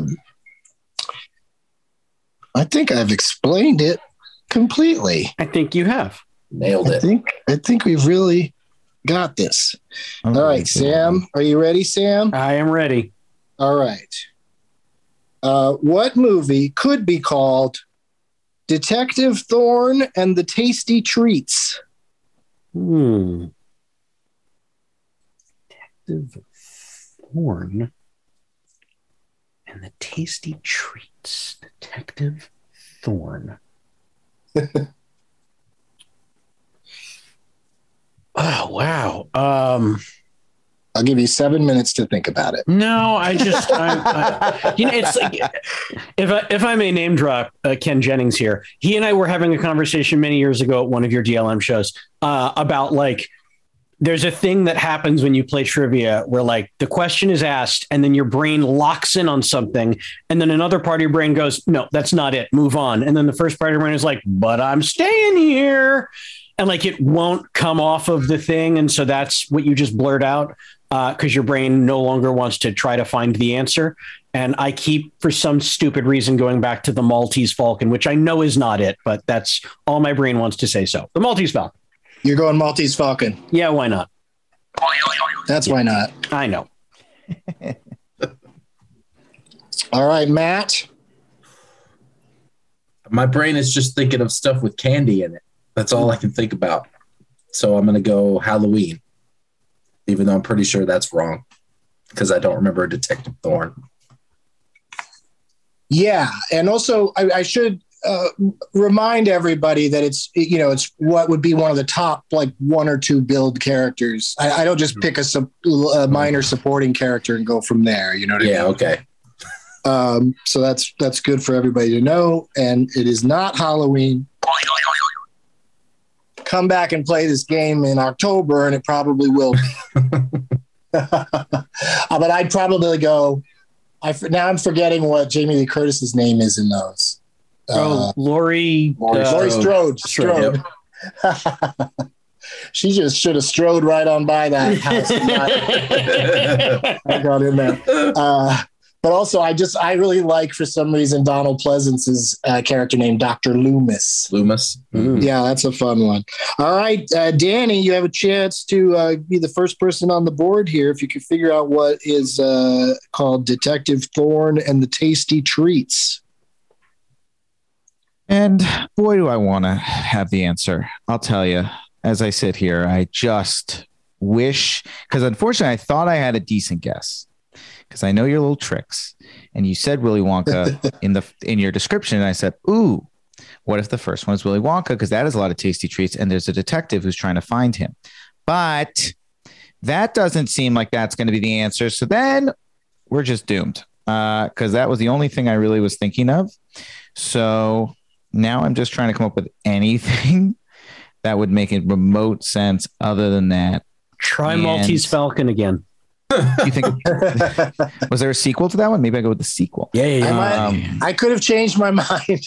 think I've explained it completely. I think you have. Nailed it. I think we've really got this. All right, Sam. Are you ready, Sam? I am ready. All right. What movie could be called Detective Thorne and the Tasty Treats? Detective Thorne and the Tasty Treats. Detective Thorne. Oh, wow. I'll give you 7 minutes to think about it. No, it's like, if I may name drop Ken Jennings here, he and I were having a conversation many years ago at one of your DLM shows about, like, there's a thing that happens when you play trivia where, like, the question is asked and then your brain locks in on something. And then another part of your brain goes, no, that's not it. Move on. And then the first part of your brain is like, but I'm staying here. And, like, it won't come off of the thing. And so that's what you just blurt out because your brain no longer wants to try to find the answer. And I keep, for some stupid reason, going back to the Maltese Falcon, which I know is not it, but that's all my brain wants to say. So the Maltese Falcon. You're going Maltese Falcon. Yeah, why not? That's why not. I know. All right, Matt. My brain is just thinking of stuff with candy in it. That's all I can think about. So I'm going to go Halloween, even though I'm pretty sure that's wrong because I don't remember Detective Thorne. Yeah. And also I should remind everybody that it's what would be one of the top, like, one or two build characters. I don't just pick a minor supporting character and go from there. You know what I mean? Yeah. Okay. So that's good for everybody to know. And it is not Halloween. Come back and play this game in October, and it probably will be. But I'd probably go. Now I'm forgetting what Jamie Lee Curtis's name is in those. Laurie Strode. Yep. She just should have strode right on by that house. I got in there. But also, I really like, for some reason, Donald Pleasance's character named Dr. Loomis. Loomis. Mm. Yeah, that's a fun one. All right, Danny, you have a chance to be the first person on the board here. If you could figure out what is called Detective Thorne and the Tasty Treats. And boy, do I want to have the answer. I'll tell you, as I sit here, I just wish, because unfortunately I thought I had a decent guess. Because I know your little tricks, and you said Willy Wonka in your description, and I said, "Ooh, what if the first one is Willy Wonka? Because that is a lot of tasty treats, and there's a detective who's trying to find him." But that doesn't seem like that's going to be the answer. So then we're just doomed, because that was the only thing I really was thinking of. So now I'm just trying to come up with anything that would make it remote sense other than that. Try Maltese Falcon again. You think was there a sequel to that one? Maybe I go with the sequel. Yeah. I could have changed my mind.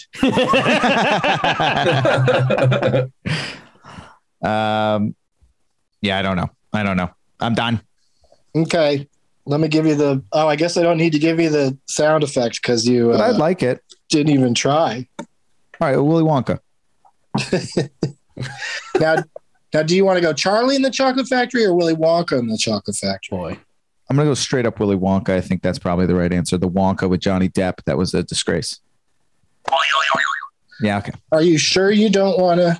Yeah, I don't know. I'm done. Okay. Let me give you I guess I don't need to give you the sound effect because you But I'd like it. Didn't even try. All right, Willy Wonka. Now, do you want to go Charlie in the Chocolate Factory or Willy Wonka in the Chocolate Factory? Boy. I'm going to go straight up Willy Wonka. I think that's probably the right answer. The Wonka with Johnny Depp. That was a disgrace. Yeah, okay. Are you sure you don't want to?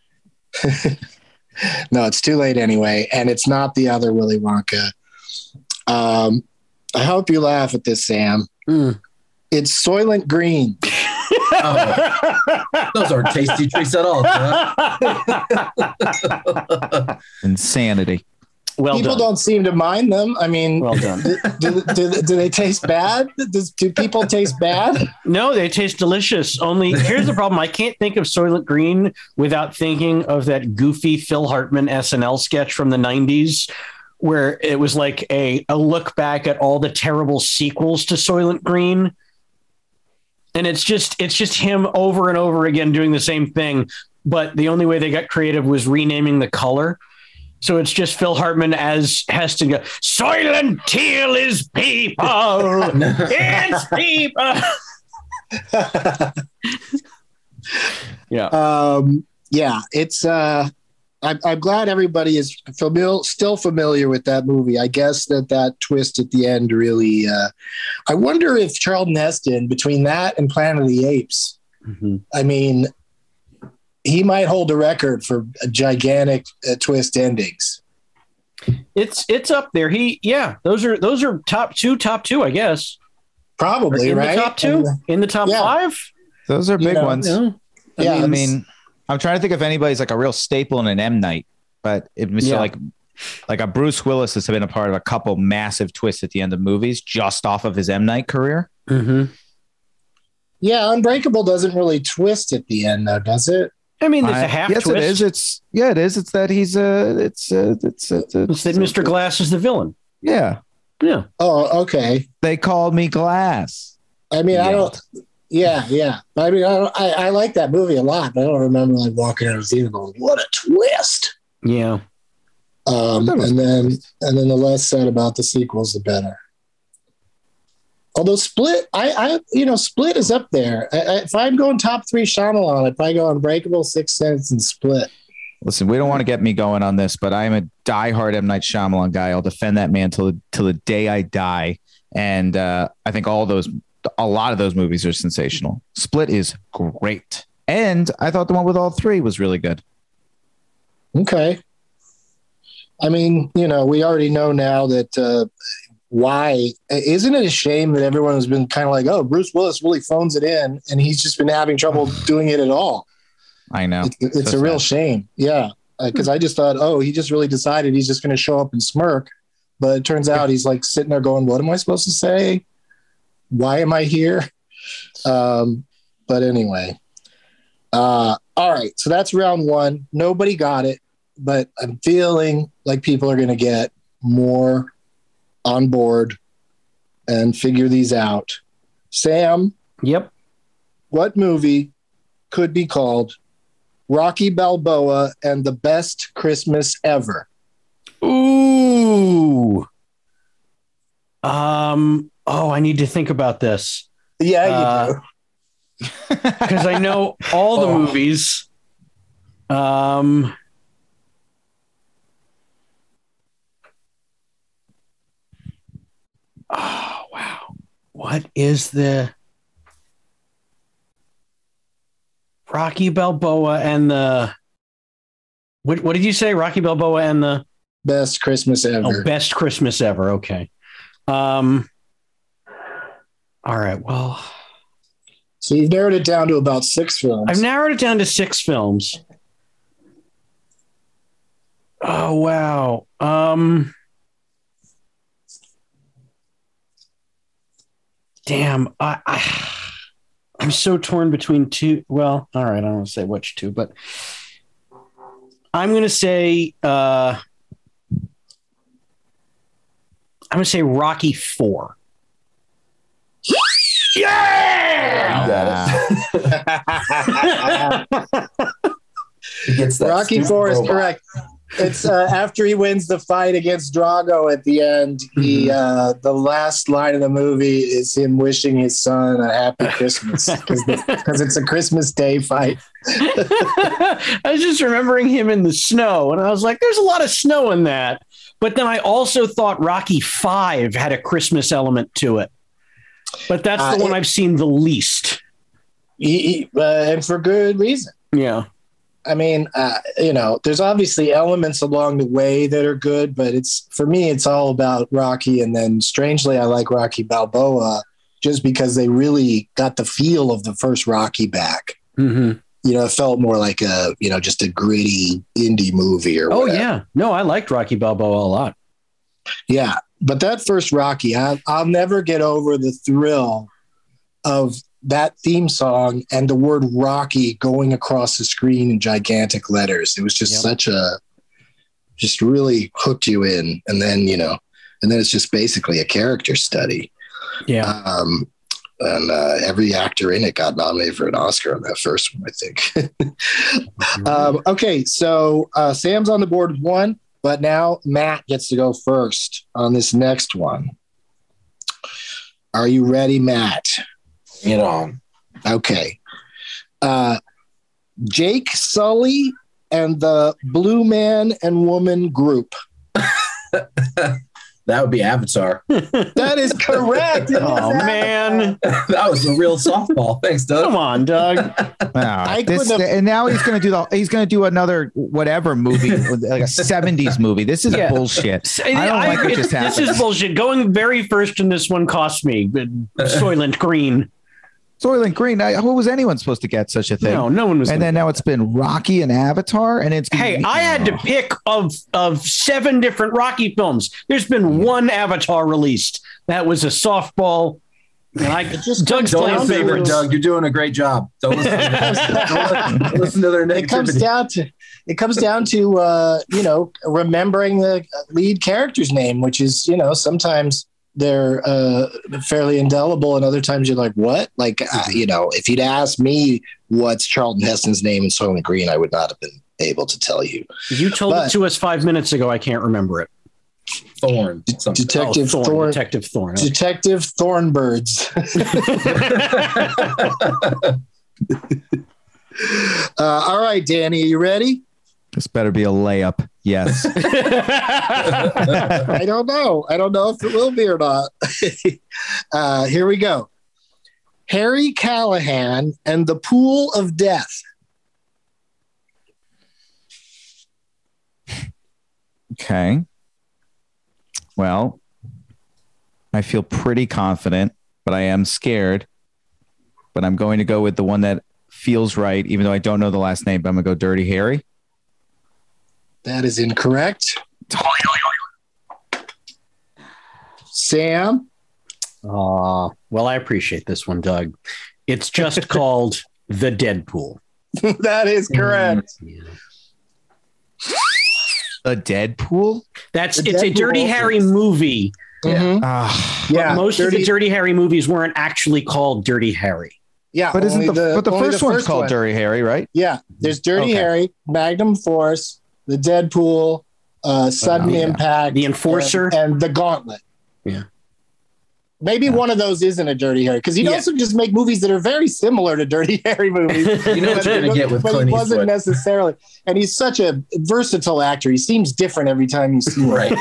No, it's too late anyway. And it's not the other Willy Wonka. I hope you laugh at this, Sam. It's Soylent Green. Those aren't tasty treats at all. Insanity. Well People done. don't seem to mind them. I mean, Well done. do they taste bad? Do people taste bad? No, they taste delicious. Only here's the problem. I can't think of Soylent Green without thinking of that goofy Phil Hartman SNL sketch from the 90s where it was like a look back at all the terrible sequels to Soylent Green. And it's just him over and over again doing the same thing. But the only way they got creative was renaming the color. So it's just Phil Hartman has to go, Soylent Teal is people. It's people. Yeah. It's I'm glad everybody is still familiar with that movie. I guess that twist at the end really. I wonder if Charlton Heston, between that and Planet of the Apes, I mean, he might hold a record for gigantic twist endings. It's up there. Those are top two, I guess. Probably, right? The top two, in the top five. Those are big ones. Yeah, I mean, I'm trying to think if anybody's like a real staple in an M. Night, but it was like a Bruce Willis has been a part of a couple massive twists at the end of movies just off of his M. Night career. Mm-hmm. Yeah, Unbreakable doesn't really twist at the end, though, does it? I mean, there's a half yes, twist. it is. It is. It's that he's it's that Mr. Glass is the villain. Yeah. Yeah. Oh, okay. They called me Glass. I mean, I don't. Yeah. I mean, I like that movie a lot, but I don't remember like walking out of the theater going, "What a twist!" Yeah. And then the less said about the sequels, the better. Although Split, Split is up there. If I'm going top three Shyamalan, I'd probably go Unbreakable, Sixth Sense, and Split. Listen, we don't want to get me going on this, but I'm a diehard M. Night Shyamalan guy. I'll defend that man till the day I die. And I think a lot of those movies are sensational. Split is great. And I thought the one with all three was really good. Okay. I mean, we already know now that why. Isn't it a shame that everyone has been kind of like, oh, Bruce Willis really phones it in, and he's just been having trouble doing it at all. I know. It's a real shame. Yeah. Because I just thought, oh, he just really decided he's just going to show up and smirk. But it turns out he's like sitting there going, what am I supposed to say? Why am I here? But anyway. All right. So that's round one. Nobody got it, but I'm feeling like people are going to get more on board and figure these out. Sam. Yep. What movie could be called Rocky Balboa and the Best Christmas Ever? Ooh. I need to think about this. Yeah, you do. Because I know all the movies. Oh, wow. What is the Rocky Balboa and the what did you say? Rocky Balboa and the Best Christmas Ever. Oh, Best Christmas Ever. Okay. All right. Well, so you've narrowed it down to about 6 films. I've narrowed it down to 6 films. Oh, wow. Damn. I'm I'm so torn between two. Well, all right. I don't want to say which two, but I'm going to say Rocky 4. Yeah! He gets that Rocky 4 is correct. It's after he wins the fight against Drago at the end. He the last line of the movie is him wishing his son a happy Christmas because it's a Christmas Day fight. I was just remembering him in the snow, and I was like, "There's a lot of snow in that." But then I also thought Rocky 5 had a Christmas element to it. But that's the one I've seen the least, and for good reason. Yeah. I mean, there's obviously elements along the way that are good, but for me, it's all about Rocky. And then strangely, I like Rocky Balboa just because they really got the feel of the first Rocky back. Mm-hmm. It felt more like just a gritty indie movie or whatever. Oh, yeah. No, I liked Rocky Balboa a lot. Yeah. But that first Rocky, I'll never get over the thrill of that theme song and the word Rocky going across the screen in gigantic letters. It was just just really hooked you in. And then, and then it's just basically a character study. Yeah. And every actor in it got nominated for an Oscar on that first one, I think. Okay. So Sam's on the board with 1, but now Matt gets to go first on this next one. Are you ready, Matt? Get on. Okay. Jake Sully and the Blue Man and Woman Group. That would be Avatar. That is correct. Oh, man. That was a real softball. Thanks, Doug. Come on, Doug. And now he's going to do another whatever movie, like a 70s movie. This is bullshit. I don't like what just happened. This is bullshit. Going very first in this one cost me Soylent Green. Soylent Green. Who was anyone supposed to get such a thing? No one was. And then now it's been Rocky and Avatar, and it's. Hey, I had to pick of 7 different Rocky films. There's been one Avatar released. That was a softball. Doug's playing favorite. Doug, you're doing a great job. Don't listen to their negativity. It comes down to remembering the lead character's name, which is sometimes they're fairly indelible, and other times you're like, what? Like, if you'd asked me what's Charlton Heston's name in Soylent Green, I would not have been able to tell you. You told it to us 5 minutes ago. I can't remember it. Thorn. Detective Thorn. Detective Thorn. Detective Thornbirds. All right, Danny, are you ready? This better be a layup. Yes. I don't know. I don't know if it will be or not. Here we go. Harry Callahan and the Pool of Death. Okay. Well, I feel pretty confident, but I am scared. But I'm going to go with the one that feels right, even though I don't know the last name, but I'm going to go Dirty Harry. That is incorrect. Sam? Well, I appreciate this one, Doug. It's just called The Deadpool. That is correct. A Deadpool? It's a Dirty Harry movie. Yeah. Most of the Dirty Harry movies weren't actually called Dirty Harry. Yeah, but isn't the first one's called Dirty Harry, right? Yeah, there's Dirty Harry, Magnum Force, the Deadpool, Sudden Impact, the Enforcer, and the Gauntlet. Yeah. Maybe one of those isn't a Dirty Harry, because he'd also just make movies that are very similar to Dirty Harry movies. You know what you're going to get with Clint Eastwood. But he wasn't necessarily. And he's such a versatile actor. He seems different every time you see him. Right.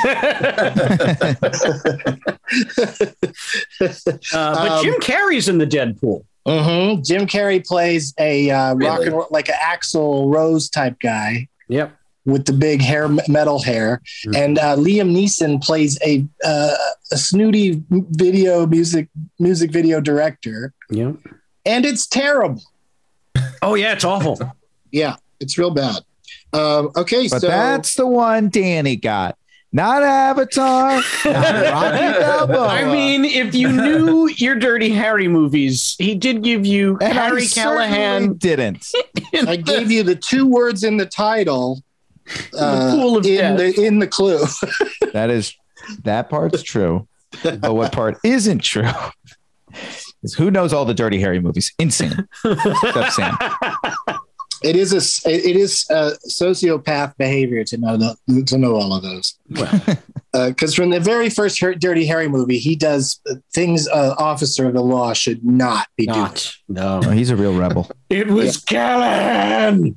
But Jim Carrey's in the Deadpool. Mm-hmm. Jim Carrey plays a rock and roll, like an Axl Rose type guy. Yep. With the big metal hair. Mm-hmm. And Liam Neeson plays a snooty music video director. Yeah. And it's terrible. Oh yeah, it's awful. Yeah, it's real bad. Okay, but so that's the one Danny got. Not Avatar. Not Rocky Balboa. I mean, if you knew your Dirty Harry movies, he did give you And Harry I Callahan. didn't. I gave you the 2 words in the title The pool of death. in the clue. That part's true. But what part isn't true is who knows all the Dirty Harry movies? Insane. Except Sam. It is sociopath behavior to know all of those. Because from the very first Dirty Harry movie, he does things an officer of the law should not be doing. No, he's a real rebel. It was Callahan.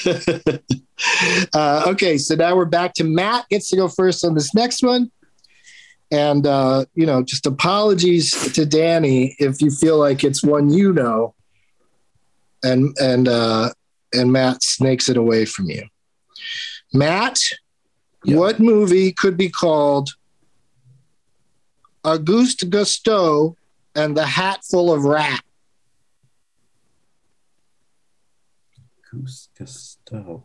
Okay, so now we're back to Matt gets to go first on this next one. And, just apologies to Danny if you feel like it's one and Matt snakes it away from you. Matt, What movie could be called Auguste Gusteau and the Hat Full of Rat? Auguste Gusteau.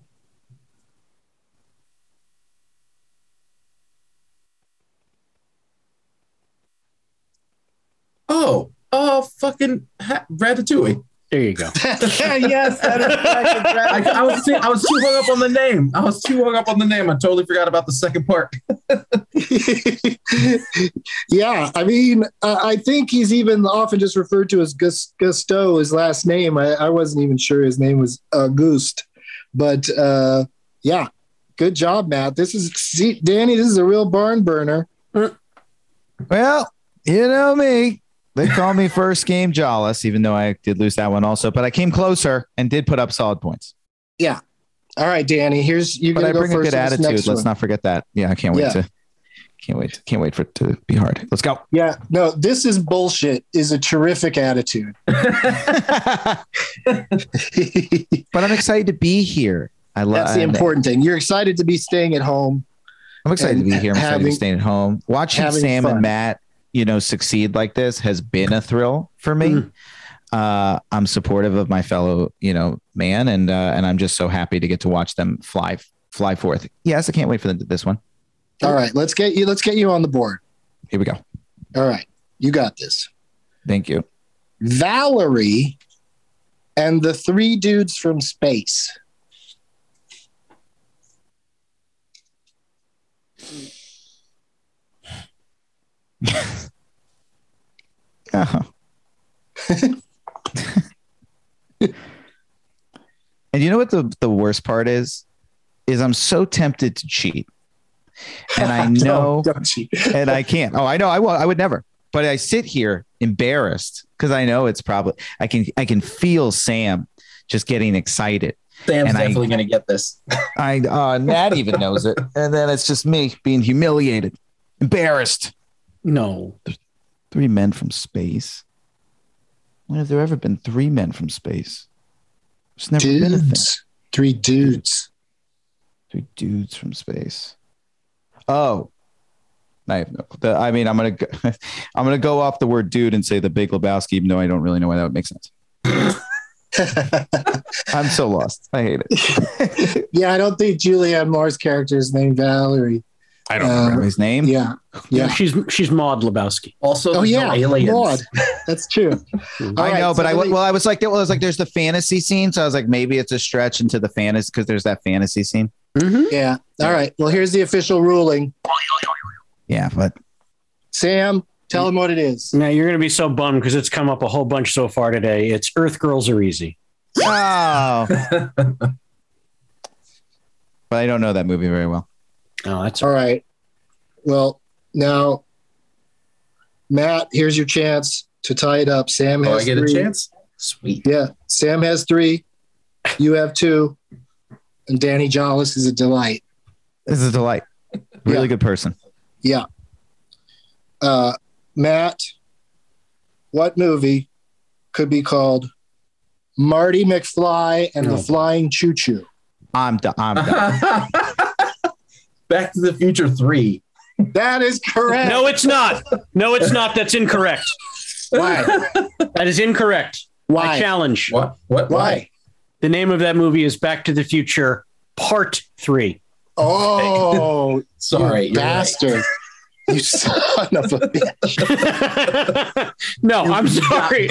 Fucking Ratatouille. There you go. Yes, that is I was too hung up on the name. I totally forgot about the second part. Yeah, I mean, I think he's even often just referred to as Gusteau, his last name. I wasn't even sure his name was Auguste. But yeah, good job, Matt. Danny, this is a real barn burner. Well, you know me. They call me first game Jawless, even though I did lose that one also. But I came closer and did put up solid points. Yeah. All right, Danny. You're but going I to go bring first. a good attitude. Let's one. not forget that. Yeah, I can't wait for it to be hard. Let's go. Yeah. No, this is bullshit. Is a terrific attitude. But I'm excited to be here. That's the important thing. You're excited to be staying at home. I'm excited to be here. I'm excited to be staying at home. Watching Sam and Matt, succeed like this has been a thrill for me. I'm supportive of my fellow, man, and I'm just so happy to get to watch them fly forth. Yes, I can't wait for this one. All right, let's get you on the board. Here we go. All right, you got this. Thank you. Valerie and the 3 dudes from space. Uh-huh. And you know what the worst part is I'm so tempted to cheat. And I know don't cheat. And I can't. Oh, I know I would never. But I sit here embarrassed because I know it's probably I can feel Sam just getting excited. Sam's definitely going to get this. Nat even knows it. And then it's just me being humiliated, embarrassed. No. 3 men from space. When have there ever been 3 men from space? There's never been a thing. 3 dudes. 3 dudes from space. Oh, I have no. I'm gonna go off the word dude and say The Big Lebowski, even though I don't really know why that would make sense. I'm so lost. I hate it. Yeah, I don't think Julianne Moore's character is named Valerie. I don't remember his name. Yeah. She's Maud Lebowski. Also, no aliens. Maud. That's true. I know, but I was like, there's the fantasy scene, so I was like, maybe it's a stretch into the fantasy because there's that fantasy scene. Mm-hmm. Yeah. All right. Well, here's the official ruling. Yeah, but Sam, tell him what it is. Now you're going to be so bummed because it's come up a whole bunch so far today. It's Earth Girls Are Easy. Oh. But I don't know that movie very well. Oh, that's all right. Well, now, Matt, here's your chance to tie it up. Sam has 3. I get a chance? Sweet. Yeah. Sam has 3. You have 2. And Danny Jawless is a delight. This is a delight. Really good person. Yeah. Matt, what movie could be called Marty McFly and the Flying Choo Choo? I'm done. Back to the Future 3. That is correct. No, it's not. That's incorrect. Why? That is incorrect. Why? I challenge. What? Why? The name of that movie is Back to the Future Part 3. Oh, Sorry, you you're bastard. right. You son of a bitch. No, I'm sorry.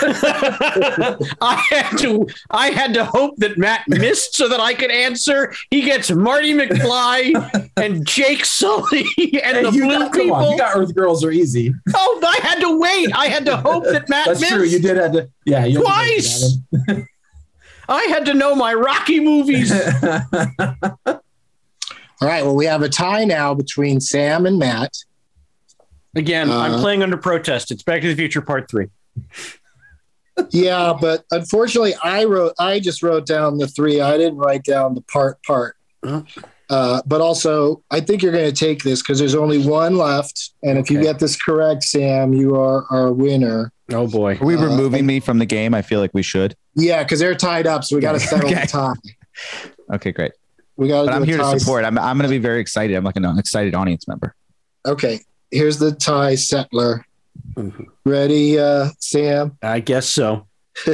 I had to hope that Matt missed so that I could answer. He gets Marty McFly and Jake Sully and the Blue People. You got Earth Girls Are Easy. Oh, I had to wait. I had to hope that Matt That's missed. true. You did have to. Yeah, you Twice. I had to know my Rocky movies. All right. Well, we have a tie now between Sam and Matt. Again, I'm playing under protest. It's Back to the Future Part 3. Yeah, but unfortunately, I just wrote down the 3. I didn't write down the part. But also, I think you're going to take this because there's only one left. And if you get this correct, Sam, you are our winner. Oh, boy. Are we removing me from the game? I feel like we should. Yeah, because they're tied up. So we got to settle the tie. Okay, great. We got. But I'm here to support. I'm going to be very excited. I'm like an excited audience member. Okay. Here's the tie settler. Ready, Sam? I guess so.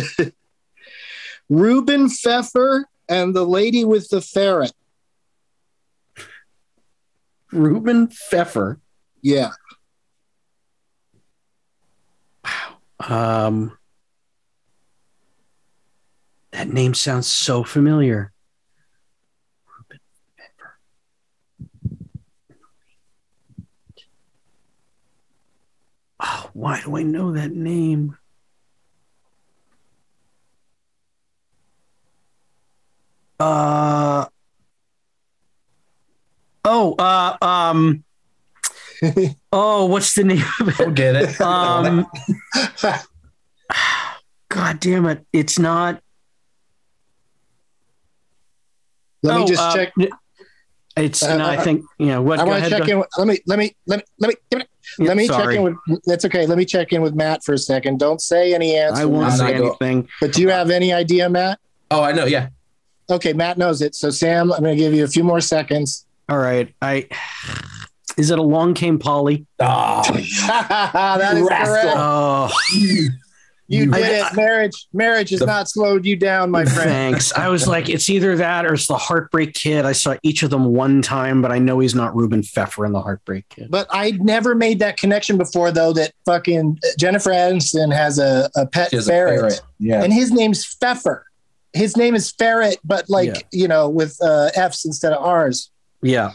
Ruben Pfeffer and the lady with the ferret. Ruben Pfeffer. Yeah. Wow. That name sounds so familiar. Ruben Pfeffer. Oh, why do I know that name? What's the name of it? Don't get it. God damn it. It's not. Let me just check. It's I think, what I want to check in. Let me check in with. That's okay. Let me check in with Matt for a second. Don't say any answer. I won't say anything. But do you have any idea, Matt? Oh, I know. Yeah. Okay, Matt knows it. So Sam, I'm going to give you a few more seconds. All right. Is it Along Came Polly? Oh, that is correct. Oh, you did it. Marriage has not slowed you down, my friend. Thanks. I was like, it's either that or it's the Heartbreak Kid. I saw each of them one time, but I know he's not Ruben Pfeffer in the Heartbreak Kid. But I never made that connection before, though, that fucking Jennifer Aniston has a pet ferret. Yeah. And his name's Pfeffer. His name is Ferret, but with F's instead of R's. Yeah.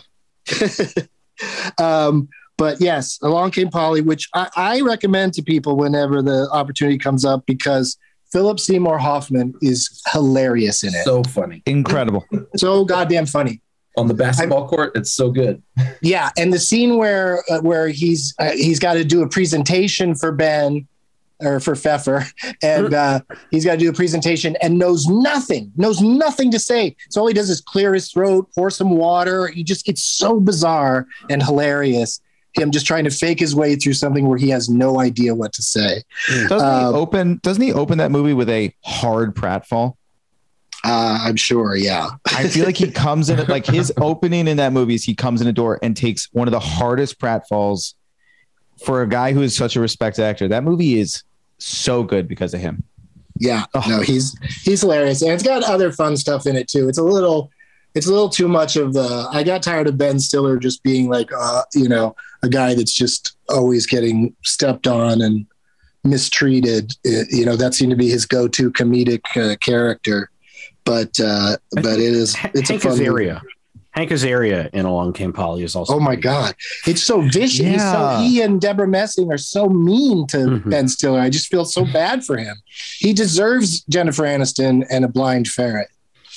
But yes, Along Came Polly, which I recommend to people whenever the opportunity comes up because Philip Seymour Hoffman is hilarious in it. So funny. Incredible. So goddamn funny. On the basketball court, it's so good. Yeah, and the scene where he's got to do a presentation for Ben or for Pfeffer, and he's got to do a presentation and knows nothing to say. So all he does is clear his throat, pour some water. It's so bizarre and hilarious. Him just trying to fake his way through something where he has no idea what to say. Doesn't he open that movie with a hard pratfall? I'm sure. Yeah. I feel like he comes in like his opening in that movie is he comes in a door and takes one of the hardest pratfalls for a guy who is such a respected actor. That movie is so good because of him. Yeah. No, he's hilarious. And it's got other fun stuff in it too. It's a little too much of I got tired of Ben Stiller just being like, a guy that's just always getting stepped on and mistreated. That seemed to be his go-to comedic character. But it's Hank a fun Azaria. movie. Hank Azaria in Along Came Polly is also. Oh my God. It's so vicious. Yeah. He and Deborah Messing are so mean to Ben Stiller. I just feel so bad for him. He deserves Jennifer Aniston and a blind ferret.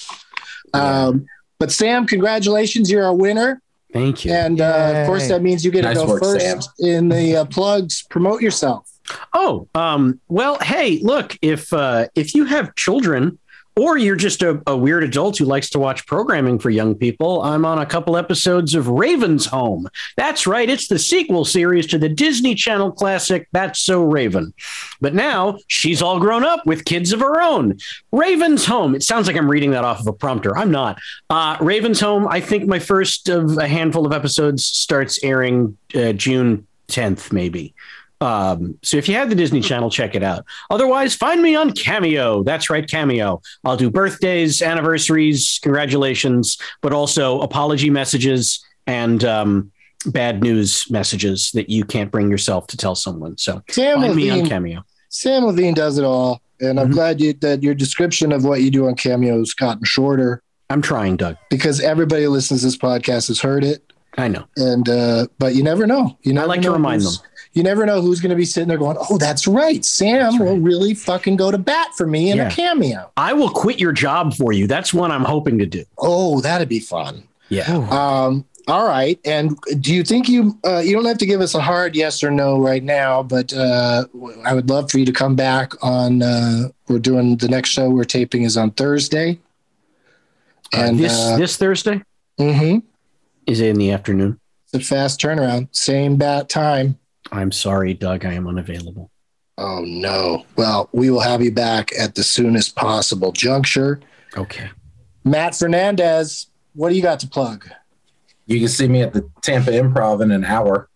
But Sam, congratulations. You're our winner. Thank you. And of course, that means you get to go first Sam. in the plugs. Promote yourself. Oh, well, hey, look, if you have children or you're just a weird adult who likes to watch programming for young people, I'm on a couple episodes of Raven's Home. That's right. It's the sequel series to the Disney Channel classic, That's So Raven. But now she's all grown up with kids of her own. Raven's Home. It sounds like I'm reading that off of a prompter. I'm not. Raven's Home. I think my first of a handful of episodes starts airing June 10th, maybe. So if you have the Disney Channel, check it out. Otherwise, find me on Cameo. That's right, Cameo. I'll do birthdays, anniversaries, congratulations, but also apology messages and bad news messages that you can't bring yourself to tell someone. So find me on Cameo. Sam Levine does it all. And I'm glad that your description of what you do on Cameo has gotten shorter. I'm trying, Doug. Because everybody who listens to this podcast has heard it. I know. And but you never know. I like to remind them. You never know who's going to be sitting there going, oh, that's right. Sam will really fucking go to bat for me in a Cameo. I will quit your job for you. That's what I'm hoping to do. Oh, that'd be fun. Yeah. All right. And do you think you don't have to give us a hard yes or no right now, but I would love for you to come back on, we're doing the next show we're taping is on Thursday. And this Thursday? Mm-hmm. Is it in the afternoon? It's a fast turnaround. Same bat time. I'm sorry, Doug. I am unavailable. Oh, no. Well, we will have you back at the soonest possible juncture. Okay. Matt Fernandez, what do you got to plug? You can see me at the Tampa Improv in an hour.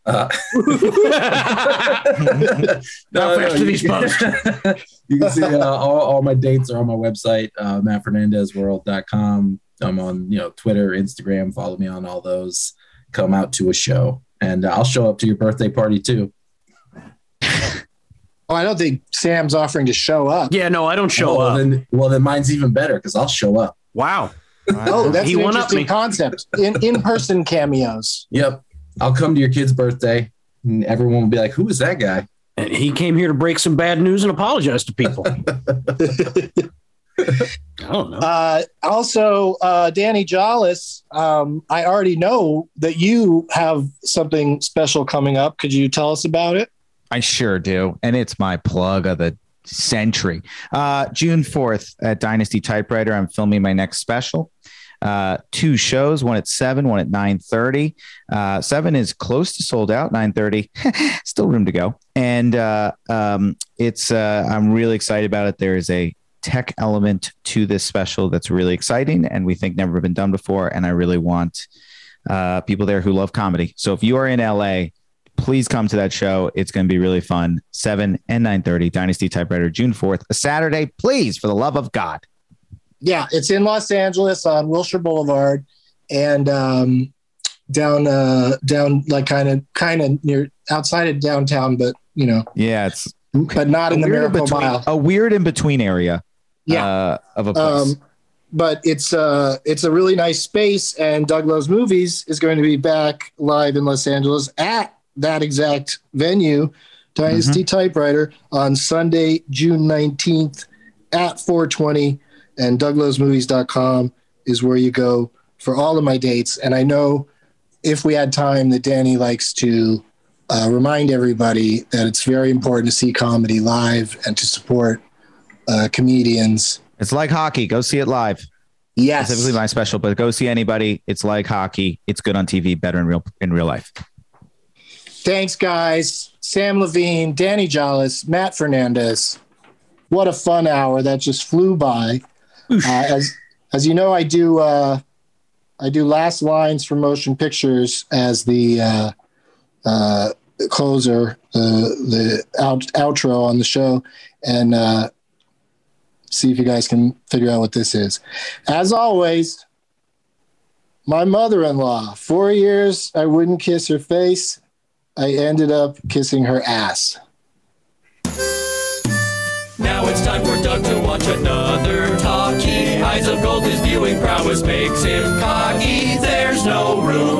These posts. You can see all my dates are on my website, mattfernandezworld.com. I'm on Twitter, Instagram. Follow me on all those. Come out to a show, and I'll show up to your birthday party too. Oh, I don't think Sam's offering to show up. Yeah, no, I don't show up. Then mine's even better because I'll show up. Wow. Oh, that's an interesting concept. In-person cameos. Yep. I'll come to your kid's birthday and everyone will be like, who is that guy? And he came here to break some bad news and apologize to people. I don't know. Also, Danny Jollis, I already know that you have something special coming up. Could you tell us about it? I sure do. And it's my plug of the century. June 4th at Dynasty Typewriter, I'm filming my next special. 2 shows, one at 7, one at 9:30. 7 is close to sold out. 9:30, still room to go. And it's I'm really excited about it. There is a tech element to this special that's really exciting and we think never been done before. And I really want people there who love comedy. So if you are in LA, please come to that show. It's going to be really fun. 7 and 9:30, Dynasty Typewriter, June 4th, a Saturday. Please, for the love of God. Yeah, it's in Los Angeles on Wilshire Boulevard, and down like kind of near outside of downtown, but yeah, it's but not in the Miracle Mile. A weird in between area. Yeah, of a place. But it's a really nice space, and Doug Loves Movies is going to be back live in Los Angeles at that exact venue, Dynasty Typewriter, on Sunday, June 19th at 4:20. And DougLovesMovies.com is where you go for all of my dates. And I know if we had time that Danny likes to remind everybody that it's very important to see comedy live and to support comedians. It's like hockey. Go see it live. Yes. Specifically my special, but go see anybody. It's like hockey. It's good on TV, better in real life. Thanks, guys. Sam Levine, Danny Jollis, Matt Fernandez. What a fun hour. That just flew by. As you know, I do last lines from motion pictures as the closer, the outro on the show, and see if you guys can figure out what this is. As always, my mother-in-law, 4 years I wouldn't kiss her face. I ended up kissing her ass. Now it's time for Doug to watch another talkie. Eyes of gold, his viewing prowess makes him cocky. There's no room